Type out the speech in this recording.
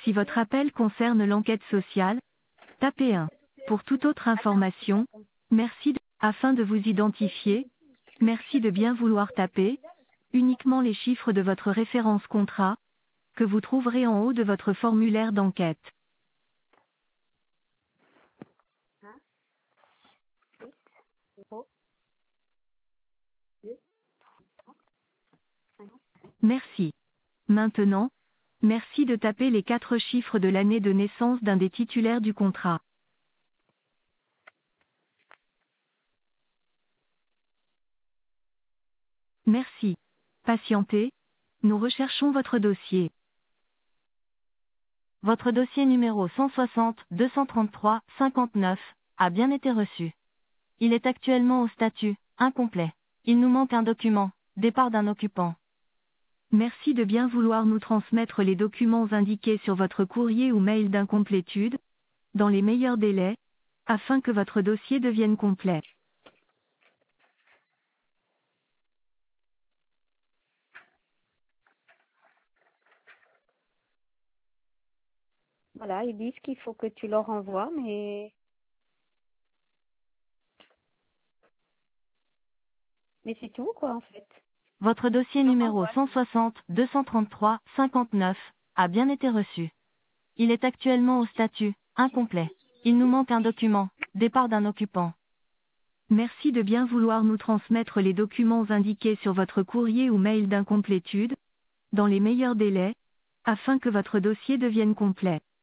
Si votre appel concerne l'enquête sociale, tapez 1. Pour toute autre information, afin de vous identifier, merci de bien vouloir taper uniquement les chiffres de votre référence contrat, que vous trouverez en haut de votre formulaire d'enquête. Merci. Maintenant, merci de taper les 4 chiffres de l'année de naissance d'un des titulaires du contrat. Merci. Patientez, nous recherchons votre dossier. Votre dossier numéro 160-233-59 a bien été reçu. Il est actuellement au statut incomplet. Il nous manque un document, départ d'un occupant. Merci de bien vouloir nous transmettre les documents indiqués sur votre courrier ou mail d'incomplétude, dans les meilleurs délais, afin que votre dossier devienne complet. Voilà, ils disent qu'il faut que tu leur envoies, mais c'est tout, quoi, en fait. Votre dossier numéro 160-233-59 a bien été reçu. Il est actuellement au statut incomplet. Il nous manque un document, départ d'un occupant. Merci de bien vouloir nous transmettre les documents indiqués sur votre courrier ou mail d'incomplétude, dans les meilleurs délais, afin que votre dossier devienne complet.